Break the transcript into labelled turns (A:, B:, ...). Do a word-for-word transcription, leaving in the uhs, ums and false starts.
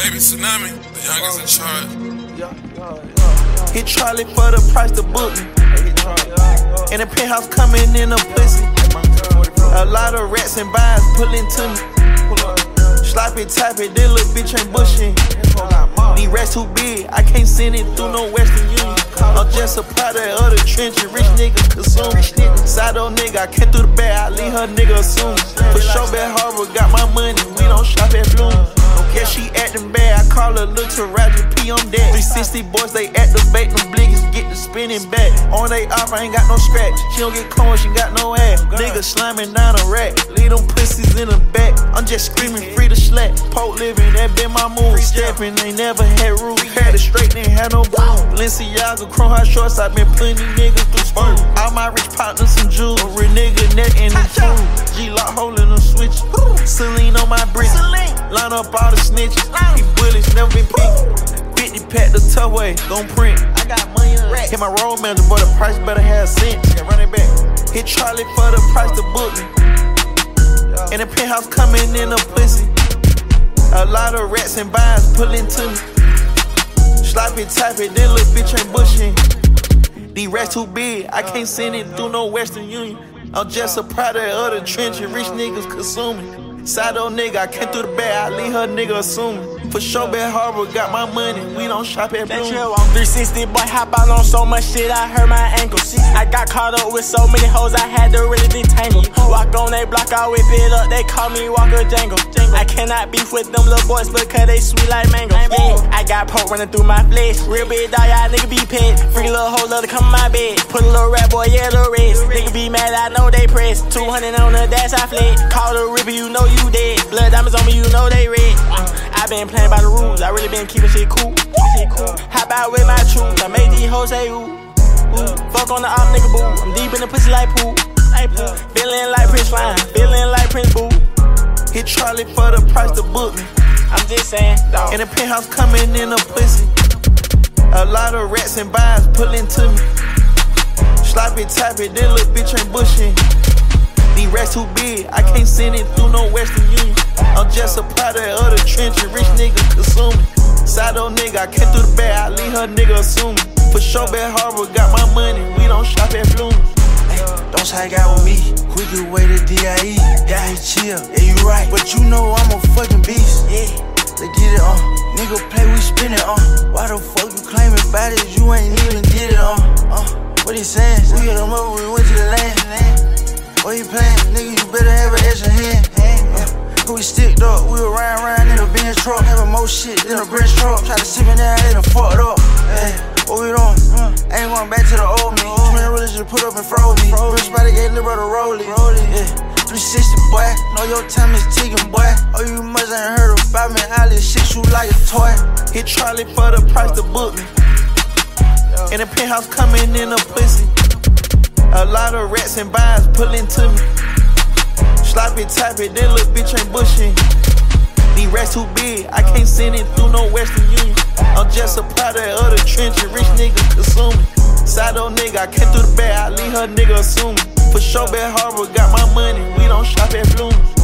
A: Baby Tsunami, the youngest in charge.
B: Hit Charlie for the price to book me. In the penthouse coming in a pussy. A lot of rats and vines pulling to me. Slap it, tap it, this little bitch ain't bushing. These rats too big, I can't send it through no Western Union. I'm just a product of the trenches, rich niggas consume. Side-o nigga, I came through the bag, I leave her nigga assume. For sure, Bad Harbor, got my money, we don't shop at Bloom. Yeah, she acting bad, I call her little Roger P on that. three sixty boys, they activate them bliggers, get the spinning back. On they off, I ain't got no scratch. She don't get clone, she got no ass. Nigga slamming down a rack, leave them pussies in the back. I'm just screaming, free to slack. Poke living, that been my move. Stepping, ain't never had rules. Had it straight, ain't had no boo. Balenciaga, chrome hot shorts, I been putting these niggas through school. All my rich partners some jewels. A real nigga neck in the food. G-lock holding them switches. Celine on my brick. Line up all the snitches. These bullets never been picked. fifty pack the tough way, gon' print. I got money in the rack. Hit my road manager, but the price better have sense. Yeah, run it back. Hit Charlie for the price to book me. In the penthouse coming in a pussy. A lot of rats and vines pulling to me. Slap it, tap it, this little bitch ain't bushing. These rats too big, I can't send it through no Western Union. I'm just a product of the trenches, rich niggas consuming. Side-o nigga, I came through the bag, I leave her nigga assuming. For sure, Bad Harbor, got my money, we don't shop at Bloom.
C: three sixty, boy, hop out on so much shit, I hurt my ankles. I got caught up with so many hoes, I had to really detangle. Walk on they block, I whip it up, they call me Walker Jangle. I cannot beef with them little boys because they sweet like mango. Yeah, I got pork running through my flesh. Real big dog, y'all nigga be pet. Freaky little hoe love to come in my bed. Put a little rat boy, yeah, little rest. Nigga be mad, I know they press. two hundred on the dash, I fled. Call the ripper, you know you dead. Blood diamonds on me, you know they red. I been playing by the rules, I really been keeping shit cool. Hop out with my troops, I made these hoes say ooh. Ooh. Fuck on the op nigga boo, I'm deep in the pussy like pool. Feeling like Prince Fine, feeling like Prince Boo.
B: Hit Charlie for the price to book me.
C: I'm just saying, dog.
B: In the penthouse coming in a pussy. A lot of rats and vines pulling to me. Slap it, tap it, this little bitch ain't bushing. These rats too big, I can't send it through no Western Union. I'm just a product of the trenches, rich niggas consuming. Side-o nigga, I came through the bag, I leave her nigga assuming. For sure, Bad Harbor, got my money, we don't shop at Bloom.
D: Don't hang out with me, quicker way to D I E. Yeah, he chill, yeah, you right. But you know I'm a fucking beast. Yeah, they get it on. Nigga play, we spin it on. Why the fuck you claiming about it? You ain't even did it on. Uh, what he saying? We hit him up when we went to the land. What you playing? Nigga, you better have an extra hand. Uh, we sticked up, we were riding around in a Benz truck. Having more shit than a Benz truck. Try to sit me down, they done fucked up. Hey, what we doing? Uh, I ain't going back to the old me. Man, really just put up and froze me. Rich body gave little brother Rollie. Yeah, three sixty boy, know your time is ticking boy. Oh, you must ain't heard about me. All this shit shoot like a toy.
B: Hit Charlie for the price to book me. In the penthouse coming in a pussy. A lot of rats and vines pulling to me. Slap it, tap it, this little bitch ain't bushing. These rats too big, I can't send it through no Western Union. I'm just a product of the trenches, rich niggas consuming. Side-o nigga, I came through the bag, I leave her nigga assuming. For sure, Bad Harbor, got my money, we don't shop at Bloom.